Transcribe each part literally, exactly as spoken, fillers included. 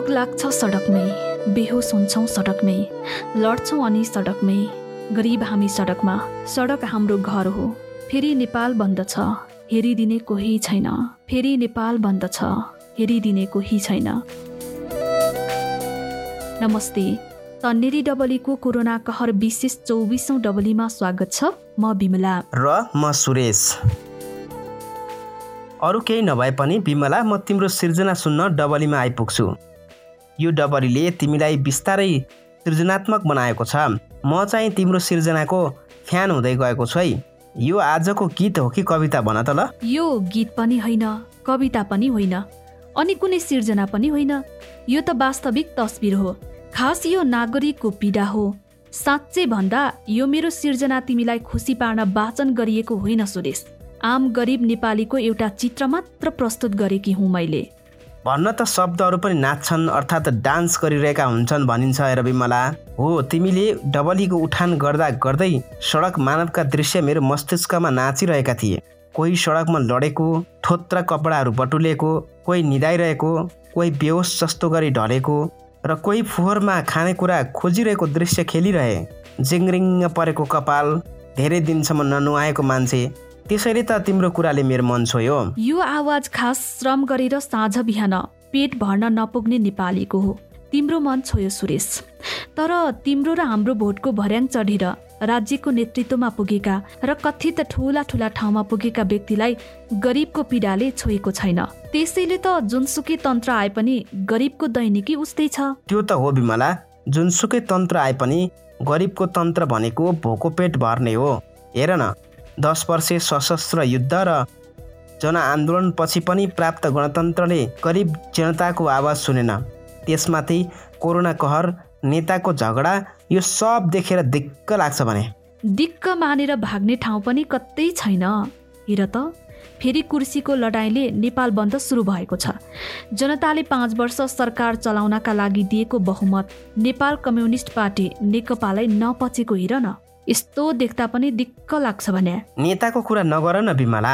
भोक लाग्छ सडकमै, बेहोस हुन्छौँ सडकमै, लड्छौँ अनि सडकमै। गरिब हामी सडकमा, सडक हाम्रो घर हो। फेरि नेपाल बन्द छ, हेरिदिने कोही छैन। फेरि नेपाल बन्द छ, हेरिदिने कोही छैन। नमस्ते, तन्नेरी डबलीको कोरोना कहर विशेष चौबिसौं डबलीमा स्वागत छ। म बिमला र म सुरेश। अरू केही नभए पनि बिमला, म तिम्रो सिर्जना सुन्न डबलीमा आइपुग्छु। यो डबलीले तिमीलाई बिस्तारै सृजनात्मक बनाएको छ। म चाहिँ तिम्रो सिर्जनाको फ्यान हुँदै गएको छु है। यो आजको गीत हो कि कविता भन त ल? यो गीत पनि होइन, कविता पनि होइन, अनि कुनै सिर्जना पनि होइन। यो त वास्तविक तस्बिर हो। खास यो नागरिकको पीडा हो। साँच्चै भन्दा यो मेरो सिर्जना तिमीलाई खुसी पार्न वाचन गरिएको होइन सुरेश। आम गरिब नेपालीको एउटा चित्र मात्र प्रस्तुत गरेकी हुँ मैले। भन्न त शब्दहरू पनि नाच्छन्, अर्थात् डान्स गरिरहेका हुन्छन् भनिन्छ हेर बिमला। हो, तिमीले डबलीको उठान गर्दा गर्दै सडक मानवका दृश्य मेरो मस्तिष्कमा नाचिरहेका थिए। कोही सडकमा लडेको, थोत्रा कपडाहरू बटुलेको, कोही निदाइरहेको, कोही बेहोस जस्तो गरी ढलेको, र कोही फोहोरमा खानेकुरा खोजिरहेको दृश्य खेलिरहे। जिङ्रिङ्ग परेको कपाल, धेरै दिनसम्म ननुहाएको मान्छे। त्यसैले त तिम्रो कुराले मेरो मन छोयो। यो आवाज खास श्रम गरेर साँझ बिहान पेट भर्न नपुग्ने नेपालीको हो। तिम्रो मन छोयो सुरेश। तर तिम्रो र हाम्रो भोटको भर्याङ चढेर राज्यको नेतृत्वमा पुगेका र कथित ठुला ठुला ठाउँमा पुगेका व्यक्तिलाई गरिबको पीडाले छोएको छैन। त्यसैले त जुनसुकै तन्त्र आए पनि गरिबको दैनिकी उस्तै छ। त्यो त हो बिमला, जुनसुकै तन्त्र आए पनि गरिबको तन्त्र भनेको भोको पेट भर्ने हो। हेर न, दस वर्षे सशस्त्र युद्ध र जनआन्दोलनपछि पनि प्राप्त गणतन्त्रले गरिब जनताको आवाज सुनेन। त्यसमाथि कोरोना कहर, नेताको झगडा, यो सब देखेर दिक्क लाग्छ भने। दिक्क मानेर भाग्ने ठाउँ पनि कतै छैन। हेर त, फेरि कुर्सीको लडाइँले नेपाल बन्द सुरु भएको छ। जनताले पाँच वर्ष सरकार चलाउनका लागि दिएको बहुमत नेपाल कम्युनिस्ट पार्टी नेकपालाई नपचेको हेर न। यस्तो देख्दा पनि दिक्क लाग्छ भने। नेताको कुरा नगर न बिमला।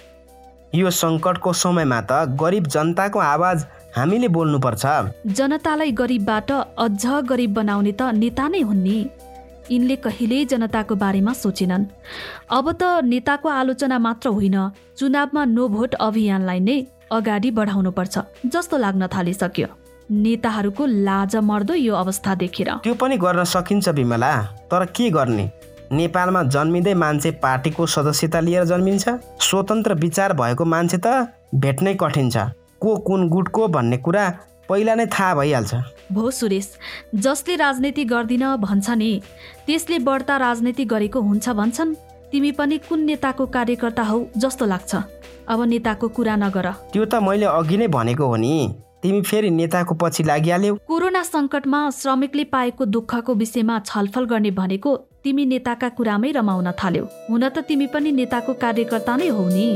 यो सङ्कटको समयमा त गरिब जनताको आवाज हामीले बोल्नुपर्छ। जनतालाई गरिबबाट अझ गरिब बनाउने त नेता नै हुन् नि। यिनले कहिल्यै जनताको बारेमा सोचेनन्। अब त नेताको आलोचना मात्र होइन, चुनावमा नो भोट अभियानलाई नै अगाडि बढाउनुपर्छ जस्तो लाग्न थालिसक्यो। नेताहरूको लाज मर्दो यो अवस्था देखेर। त्यो पनि गर्न सकिन्छ बिमला, तर के गर्ने? नेपालमा जन्मिँदै मान्छे पार्टीको सदस्यता लिएर जन्मिन्छ। स्वतन्त्र विचार भएको मान्छे त भेट्नै कठिन छ। को कुन गुटको भन्ने कुरा पहिला नै थाहा भइहाल्छ। भो सुरेश, जसले राजनीति गर्दिन भन्छ नि, त्यसले बढ्ता राजनीति गरेको हुन्छ भन्छन्। तिमी पनि कुन नेताको कार्यकर्ता हौ जस्तो लाग्छ। अब नेताको कुरा नगर। त्यो त मैले अघि नै भनेको हो नि। तिमी फेरि नेताको पछि लागिहाल्यौ। कोरोना सङ्कटमा श्रमिकले पाएको दुःखको विषयमा छलफल गर्ने भनेको तिमी नेताका कुरामै रमाउन थाल्यौ। हुन त तिमी पनि नेताको कार्यकर्ता नै हौ नि।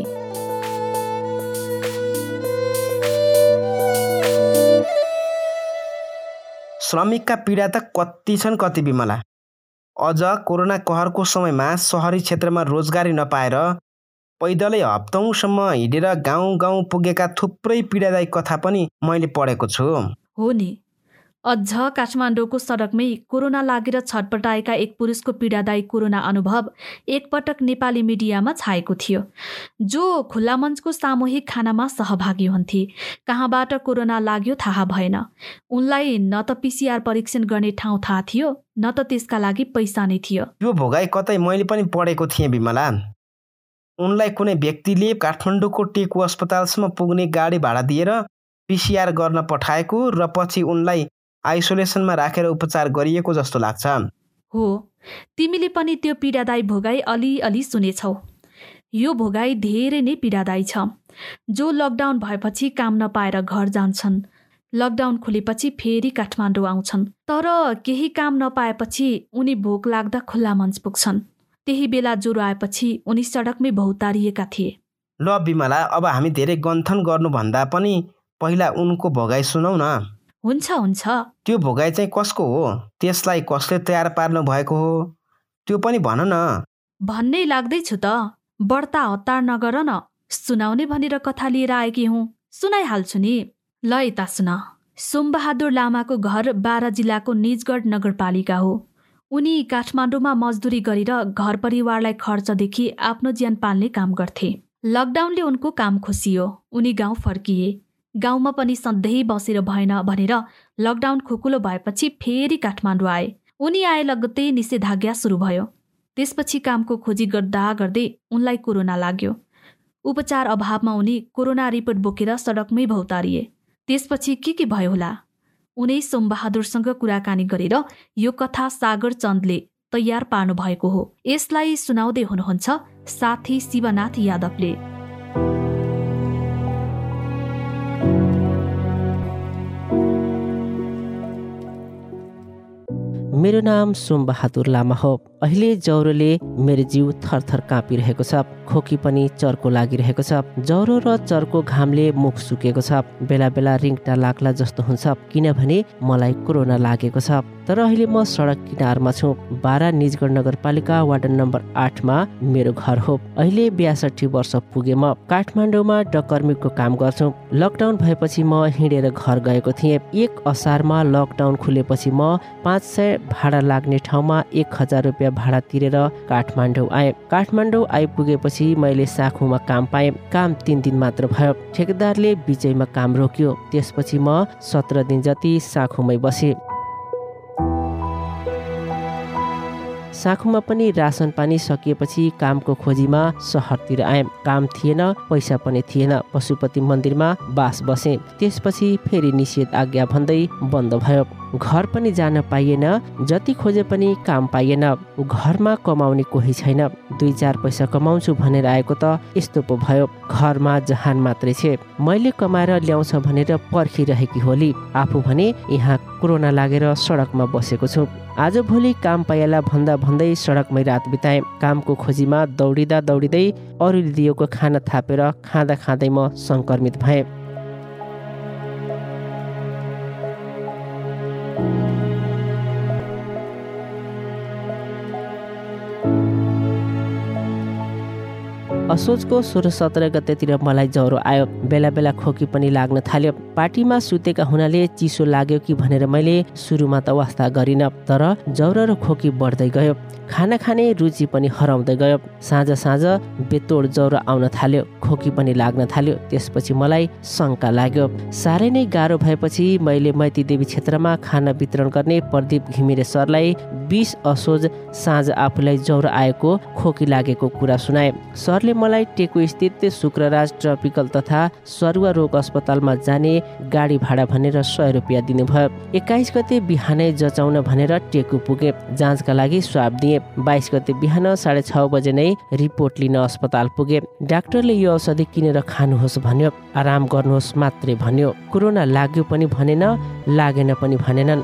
श्रमिकका पीडा त कति छन् कति बिमला। अझ कोरोना कहरको समयमा सहरी क्षेत्रमा रोजगारी नपाएर पैदलै हप्तौँसम्म हिँडेर गाउँ गाउँ पुगेका थुप्रै पीडादायी कथा पनि मैले पढेको छु। हो नि, अझ काठमाडौँको सडकमै कोरोना लागेर छटपटाएका एक पुरुषको पीडादायी कोरोना अनुभव एकपटक नेपाली मिडियामा छाएको थियो। जो खुल्ला मञ्चको सामूहिक खानामा सहभागी हुन्थे। कहाँबाट कोरोना लाग्यो थाहा भएन। उनलाई न त पिसिआर परीक्षण गर्ने ठाउँ थाहा थियो, न त त्यसका लागि पैसा नै थियो। यो भोगाई कतै मैले पनि पढेको थिएँ बिमला। उनलाई कुनै व्यक्तिले काठमाडौँको टेकु अस्पतालसम्म पुग्ने गाडी भाडा दिएर पिसिआर गर्न पठाएको र पछि उनलाई आइसोलेसनमा राखेर उपचार गरिएको जस्तो लाग्छ। हो, तिमीले पनि त्यो पीडादायी भोगाई अलिअलि सुनेछौ। यो भोगाई धेरै नै पीडादायी छ। जो लकडाउन भएपछि काम नपाएर घर जान्छन्, लकडाउन खुलेपछि फेरि काठमाडौँ आउँछन्। तर केही काम नपाएपछि उनी भोक लाग्दा खुल्ला मञ्च पुग्छन्। त्यही बेला ज्वरो आएपछि उनी सडकमै भौतारिएका थिए। ल बिमला, अब हामी धेरै गन्थन गर्नुभन्दा पनि पहिला उनको भोगाई सुनौ न। हुन्छ हुन्छ। त्यो भोगाई चाहिँ कसको हो? त्यसलाई कसले तयार पार्नु भएको हो? त्यो पनि भन न। भन्नै लाग्दैछु त। बढ्ता हतार नगर न। सुनाउने भनेर कथा लिएर आएकी हुँ। सुनाइहाल्छु नि। ल यता सुन। सोमबहादुर लामाको घर बारा जिल्लाको निजगढ नगरपालिका हो। उनी काठमाडौँमा मजदुरी गरेर घर परिवारलाई खर्चदेखि आफ्नो ज्यान पाल्ने काम गर्थे। लकडाउनले उनको काम खोसियो। उनी गाउँ फर्किए। गाउँमा पनि सधैँ बसेर भएन भनेर लकडाउन खुकुलो भएपछि फेरि काठमाडौँ आए। उनी आए लगत्तै निषेधाज्ञा सुरु भयो। त्यसपछि कामको खोजी गर्दा गर्दै उनलाई कोरोना लाग्यो। उपचार अभावमा उनी कोरोना रिपोर्ट बोकेर सडकमै भौतारिए। त्यसपछि के के भयो होला? उनै सोमबहादुरसँग कुराकानी गरेर यो कथा सागर चन्दले तयार पार्नु भएको हो। यसलाई सुनाउँदै हुनुहुन्छ साथी शिवनाथ यादवले। मेरो नाम सोमबहादुर लामा हो। अहिले ज्वरोले मेरो जिउ थरथर काँपिरहेको छ। खोकी पनि चर्को लागिरहेको छ। ज्वरो र चर्को घामले मुख सुकेको छ। बेला बेला रिङ्टा लाग्ला जस्तो हुन्छ, किनभने मलाई कोरोना लागेको छ। तर अहिले म सडक किनारमा छु। बारा निजगढ नगरपालिका वार्ड नम्बर आठमा मेरो घर हो। अहिले बयासठी वर्ष पुगे। म काठमाडौँमा डकर्मीको काम गर्छु। लकडाउन भएपछि म हिँडेर घर गएको थिएँ। एक असारमा लकडाउन खुलेपछि म पाँच सय भाडा लाग्ने ठाउँमा एक हजार रुपियाँ भाडा तिरेर काठमाडौँ आएँ। काठमाडौँ आइपुगेपछि मैले साखुमा काम पाएँ। काम तिन दिन मात्र भयो। ठेकेदारले बिचैमा काम रोक्यो। त्यसपछि म सत्र दिन जति साखुमै बसेँ। साखुमा पनि रासन पानी सकिएपछि कामको खोजीमा सहरतिर आएँ। काम थिएन, पैसा पनि थिएन। पशुपति मन्दिरमा बास बसेँ। त्यसपछि फेरि निषेध आज्ञा भन्दै बन्द भयो। घर पनि जान पाइएन। जति खोजे पनि काम पाइएन। घरमा कमाउने कोही छैन। दुई चार पैसा कमाउँछु भनेर आएको त यस्तो पो भयो। घरमा जहान मात्रै छे। मैले कमाएर ल्याउँछ भनेर पर्खिरहेकी होली। आफू भने यहाँ कोरोना लागेर सडकमा बसेको छु। आज भोलि काम पाइएला भन्दा भन्दै सडकमै रात बिताएँ। कामको खोजीमा दौडिँदा दौडिँदै अरूले दिएको खाना थापेर खाँदा खाँदै म सङ्क्रमित भएँ। असोजको सोह्र सत्र गतेतिर मलाई ज्वरो आयो। बेला बेला खोकी पनि लाग्न थाल्यो। पार्टीमा सुतेका हुनाले चिसो लाग्यो कि भनेर मैले सुरुमा त वास्ता गरिनँ। तर ज्वरो र खोकी बढ्दै गयो। खाना खाने रुचि पनि हराउँदै गयो। साँझ साँझ बेतोड ज्वरो आउन थाल्यो। खोकी पनि लाग्न थाल्यो। त्यसपछि मलाई शङ्का लाग्यो। साह्रै नै गाह्रो भएपछि मैले मैती देवी क्षेत्रमा खाना वितरण गर्ने प्रदीप घिमिरे सरलाई बिस असोज साँझ आफूलाई ज्वरो आएको, खोकी लागेको कुरा सुनाए। सरले मलाई टेकु स्थित शुक्रराज ट्रपिकल तथा सरुवा रोग अस्पतालमा जाने गाडी भाडा भनेर सय रुपियाँ दिनुभयो। एक्काइस गते बिहानै जचाउन भनेर टेकु पुगे। जाँचका लागि स्वाब दिए। बाइस गते बिहान साढे छ बजे नै रिपोर्ट लिन अस्पताल पुगे। डाक्टरले यो औषधि किनेर खानुहोस् भन्यो। आराम गर्नुहोस् मात्रै भन्यो। कोरोना लाग्यो पनि भनेन, लागेन पनि भनेनन्।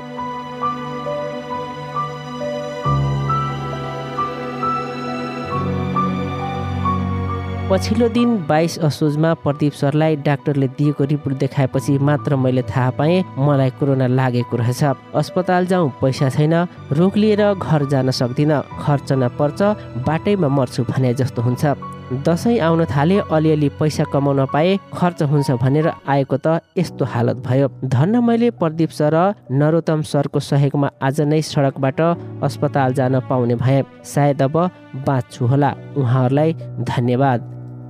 पछिल्लो दिन बाइस असोजमा प्रदीप सरलाई डाक्टरले दिएको रिपोर्ट देखाएपछि मात्र मैले थाहा पाएँ मलाई कोरोना लागेको रहेछ। अस्पताल जाउँ पैसा छैन, रोग लिएर घर जान सक्दिनँ, खर्च नपर्छ, बाटैमा मर्छु भने जस्तो हुन्छ। दसैँ आउन थाले, अलिअलि पैसा कमाउन पाए, खर्च हुन्छ भनेर आएको त यस्तो हालत भयो। धन्न मैले प्रदीप सर र नरोत्तम सरको सहयोगमा आज नै सडकबाट अस्पताल जान पाउने भए। सायद अब बाँच्छु होला। उहाँहरूलाई धन्यवाद।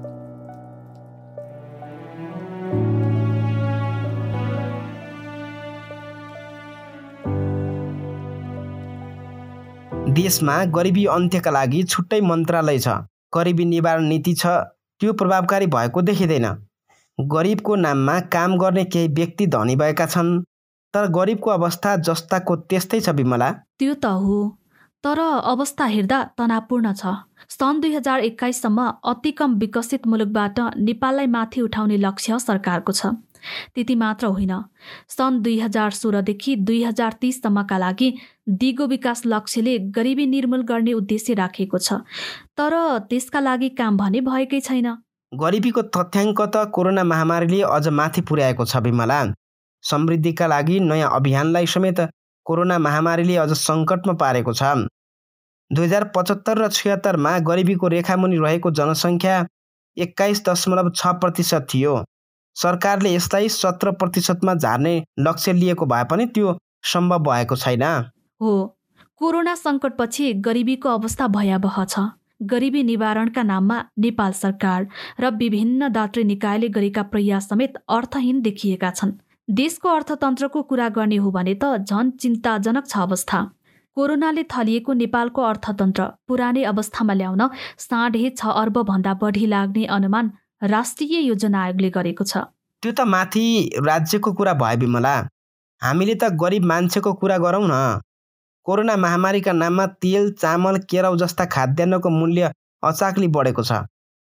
देशमा गरिबी अन्त्यका लागि छुट्टै मन्त्रालय छ। गरिबी निवारण नीति छ, त्यो प्रभावकारी भएको देखिँदैन। गरिबको नाममा काम गर्ने केही व्यक्ति धनी भएका छन्, तर गरिबको अवस्था जस्ताको त्यस्तै छ विमला। त्यो त हो, तर अवस्था हेर्दा तनावपूर्ण छ। सन् दुई हजार एक्काइससम्म अति कम विकसित मुलुकबाट नेपाललाई माथि उठाउने लक्ष्य सरकारको छ। त्यति मात्र होइन, सन् दुई हजार सोह्रदेखि दुई हजार तीससम्मका लागि दिगो विकास लक्ष्यले गरिबी निर्मूल गर्ने उद्देश्य राखेको छ, तर त्यसका लागि काम भने भएकै छैन। गरिबीको तथ्याङ्क त कोरोना महामारीले अझ माथि पुर्याएको छ विमला। समृद्धिका लागि नयाँ अभियानलाई समेत कोरोना महामारीले अझ सङ्कटमा पारेको छ। दुई हजार पचहत्तर र छिहत्तरमा गरिबीको रेखामुनि रहेको जनसङ्ख्या एक्काइस दशमलव छ प्रतिशत थियो। सरकारले यसलाई सत्र प्रतिशतमा झार्ने लक्ष्य लिएको भए पनि त्यो सम्भव भएको छैन। हो, कोरोना सङ्कटपछि गरिबीको अवस्था भयावह छ। गरिबी निवारणका नाममा नेपाल सरकार र विभिन्न दात्री निकायले गरेका प्रयास समेत अर्थहीन देखिएका छन्। देशको अर्थतन्त्रको कुरा गर्ने हो भने त झन् चिन्ताजनक छ अवस्था। कोरोनाले थलिएको नेपालको अर्थतन्त्र पुरानै अवस्थामा ल्याउन साढे छ अर्ब भन्दा बढी लाग्ने अनुमान राष्ट्रिय योजना आयोगले गरेको छ। त्यो त माथि राज्यको कुरा भयो विमला, हामीले त गरिब मान्छेको कुरा गरौँ न। कोरोना महामारीका नाममा तेल, चामल, केराउ जस्ता खाद्यान्नको मूल्य अचाकली बढेको छ।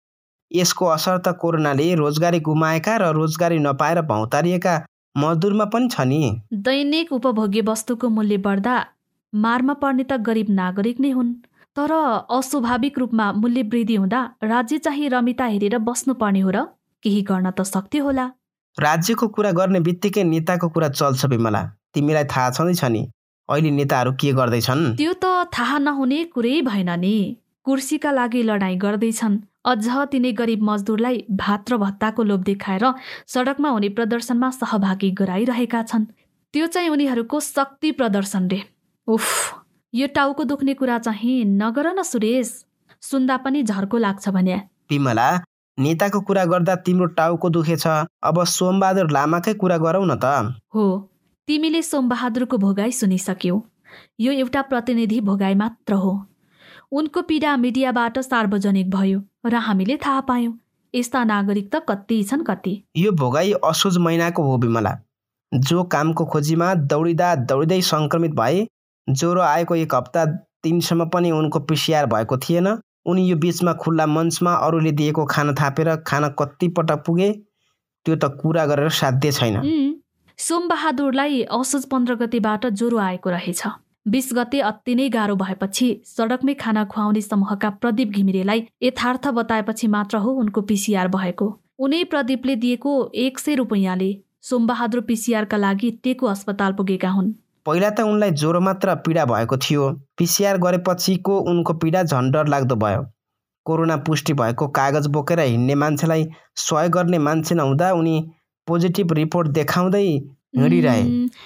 यसको असर त कोरोनाले रोजगारी गुमाएका र रोजगारी नपाएर भौतारिएका मजदुरमा पनि छ नि। दैनिक उपभोग्य वस्तुको मूल्य बढ्दा मारमा पर्ने त गरिब नागरिक नै हुन्। तर अस्वाभाविक रूपमा मूल्य वृद्धि हुँदा राज्य चाहिँ रमिता हेरेर बस्नुपर्ने हो र? केही गर्न त सक्थ्यो होला। राज्यको कुरा गर्ने बित्तिकै नेताको कुरा चल्छ विमला। तिमीलाई थाहा छँदैछ नि अहिले नेताहरू के गर्दैछन्? त्यो त थाहा नहुने कुरै भएन नि। कुर्सीका लागि लडाईँ गर्दैछन्। अझ तिनै गरिब मजदुरलाई भात र भत्ताको लोभ देखाएर सडकमा हुने प्रदर्शनमा सहभागी गराइरहेका छन्। त्यो चाहिँ उनीहरूको शक्ति प्रदर्शन रे। उफ, यो टाउको दुख्ने कुरा चाहिँ नगर न सुरेश, सुन्दा पनि झर्को लाग्छ भने। विमला, नेताको कुरा गर्दा तिम्रो टाउको दुखेछ, अब सोमबहादुर लामाकै कुरा गरौँ न त। हो, तिमीले सोमबहादुरको भोगाई सुनिसक्यौ। यो एउटा प्रतिनिधि भोगाई मात्र हो। उनको पीडा मिडियाबाट सार्वजनिक भयो र हामीले थाहा पायौँ। यस्ता नागरिक त कति छन् कति। यो भोगाई असोज महिनाको हो विमला। जो कामको खोजीमा दौडिँदा दौडिँदै सङ्क्रमित भए, ज्वरो आएको एक हप्ता दिनसम्म पनि उनको पिसिआर भएको थिएन। उनी यो बिचमा खुल्ला मञ्चमा अरूले दिएको खाना थापेर खाना कति पटक पुगे, त्यो त कुरा गरेर साध्य छैन। सोमबहादुरलाई असोज पन्ध्र गतेबाट ज्वरो आएको रहेछ। बीस गते अति नै गाह्रो भएपछि सडकमै खाना खुवाउने समूहका प्रदीप घिमिरेलाई यथार्थ बताएपछि मात्र हो उनको पिसिआर भएको। उनै प्रदीपले दिएको एक सय रुपियाँले सोमबहादुर पिसिआरका लागि टेकु अस्पताल पुगेका हुन्। पहिला त उनलाई ज्वरो मात्र पीडा भएको थियो। पिसिआर गरेपछिको उनको पीडा झन् डर लाग्दो भयो। कोरोना पुष्टि भएको कागज बोकेर हिँड्ने मान्छेलाई सहयोग गर्ने मान्छे नहुँदा उनी पोजिटिभ रिपोर्ट देखाउँदै हिँडिरहे।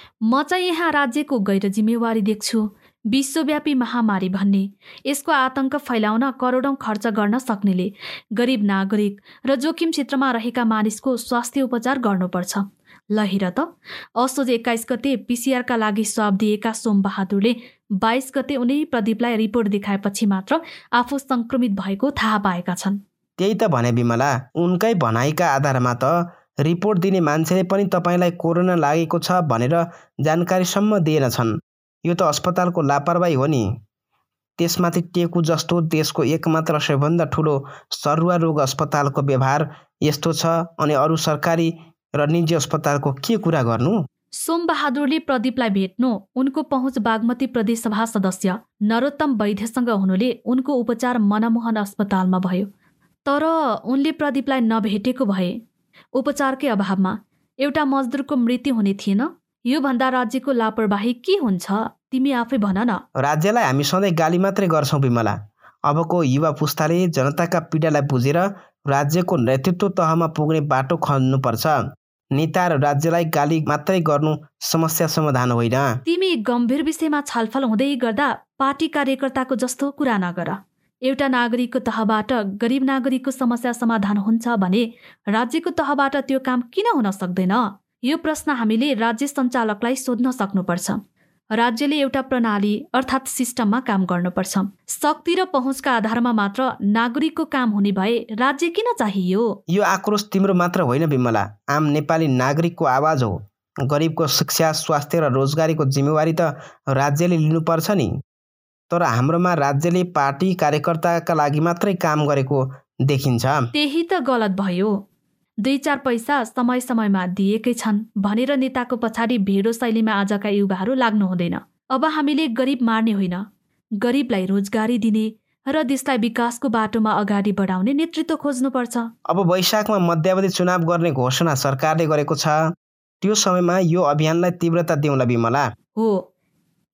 म चाहिँ यहाँ राज्यको गैर जिम्मेवारी देख्छु। विश्वव्यापी महामारी भन्ने, यसको आतंक फैलाउन करोडौं खर्च गर्न सक्नेले गरिब नागरिक र जोखिम क्षेत्रमा रहेका मानिसको स्वास्थ्य उपचार गर्नुपर्छ। ल हेर त, असोज एक्काइस गते पिसिआरका लागि स्वाब दिएका सोमबहादुरले बाइस गते उनी प्रदीपलाई रिपोर्ट देखाएपछि मात्र आफू संक्रमित भएको थाहा पाएका छन्। त्यही त भने विमला, उनकै भनाइका आधारमा त रिपोर्ट दिने मान्छेले पनि तपाईँलाई कोरोना लागेको छ भनेर जानकारीसम्म दिएनछन्। यो त अस्पतालको लापरवाही हो नि। त्यसमाथि टेकु जस्तो देशको एकमात्र सबैभन्दा ठुलो सरुवा रोग अस्पतालको व्यवहार यस्तो छ, अनि अरू सरकारी र निजी अस्पतालको के कुरा गर्नु? सोमबहादुरले प्रदीपलाई भेट्नु उनको पहुँच बागमती प्रदेशसभा सदस्य नरोत्तम वैद्यसँग हुनुले उनको उपचार मनमोहन अस्पतालमा भयो। तर उनले प्रदीपलाई नभेटेको भए उपचारकै अभावमा एउटा मजदुरको मृत्यु हुने थिएन। यो भन्दा राज्यको लापरवाही के हुन्छ? तिमी आफै भन न। राज्यलाई हामी सधैँ गाली मात्रै गर्छौँ विमला। अबको युवा पुस्ताले जनताका पीडालाई बुझेर राज्यको नेतृत्व तहमा पुग्ने बाटो खोज्नुपर्छ। नेता र राज्यलाई गाली मात्रै गर्नु समस्या समाधान होइन। तिमी गम्भीर विषयमा छलफल हुँदै गर्दा पार्टी कार्यकर्ताको जस्तो कुरा नगर। एउटा नागरिकको तहबाट गरिब नागरिकको समस्या समाधान हुन्छ भने राज्यको तहबाट त्यो काम किन हुन सक्दैन? यो प्रश्न हामीले राज्य सञ्चालकलाई सोध्न सक्नुपर्छ। राज्यले एउटा प्रणाली अर्थात् सिस्टममा काम गर्नुपर्छ। शक्ति र पहुँचका आधारमा मात्र नागरिकको काम हुने भए राज्य किन चाहियो? यो आक्रोश तिम्रो मात्र होइन विमला, आम नेपाली नागरिकको आवाज हो। गरिबको शिक्षा, स्वास्थ्य र रोजगारीको जिम्मेवारी त राज्यले लिनुपर्छ नि। तर हाम्रोमा राज्यले पार्टी कार्यकर्ताका लागि मात्रै काम गरेको देखिन्छ। त्यही त गलत भयो। दुई चार पैसा समय समयमा दिएकै छन् भनेर नेताको पछाडि भेडो शैलीमा आजका युवाहरू लाग्नु हुँदैन। अब हामीले गरिब मार्ने होइन, गरिबलाई रोजगारी दिने र देशलाई विकासको बाटोमा अगाडि बढाउने नेतृत्व खोज्नुपर्छ। अब वैशाखमा मध्यावधि चुनाव गर्ने घोषणा सरकारले गरेको छ। त्यो समयमा यो अभियानलाई तीव्रता दिउँला विमला। हो,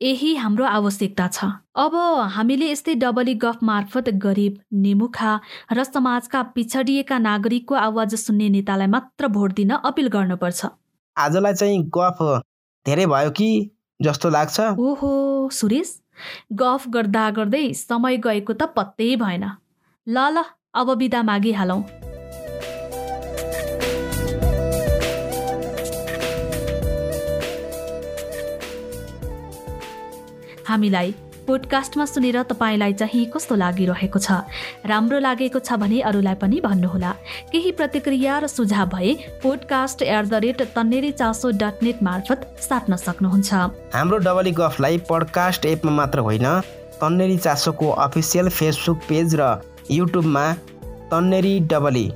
यही हाम्रो आवश्यकता छ। अब हामीले यस्तै डबली गफ मार्फत गरिब, निमुखा र समाजका पिछडिएका नागरिकको आवाज सुन्ने नेतालाई मात्र भोट दिन अपिल गर्नुपर्छ। आजलाई चाहिँ गफ धेरै भयो कि जस्तो लाग्छ। ओहो सुरेश, गफ गर्दा गर्दै समय गएको त पत्तै भएन। ल ल अब बिदा मागिहालौँ। हामीलाई पोडकास्टमा सुनेर तपाईँलाई चाहिँ कस्तो लागिरहेको छ? राम्रो लागेको छ भने अरूलाई पनि भन्नुहोला। केही प्रतिक्रिया र सुझाव भए podcast at the rate Tanneri Chaso dot net मार्फत साट्न सक्नुहुन्छ। हाम्रो डबली गफलाई पोडकास्ट एपमा मात्र होइन, तन्नेरी चासोको अफिसियल फेसबुक पेज र युट्युबमा तन्नेरी डबली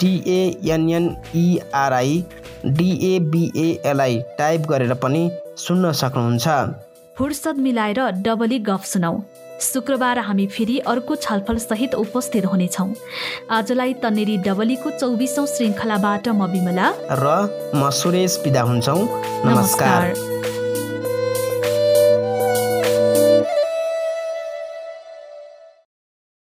टिएनएनइआरआई डिएबिएएलआई टाइप गरेर पनि सुन्न सक्नुहुन्छ। फुर्सद मिलाएर डबली गफ सुनौ। शुक्रबार हामी फेरि अर्को छलफल सहित उपस्थित हुनेछौँ। आजलाई तन्नेरी डबलीको चौबिसौँ श्रृङ्खलाबाट म बिमला र म सुरेश बिदा हुन्छौँ। नमस्कार।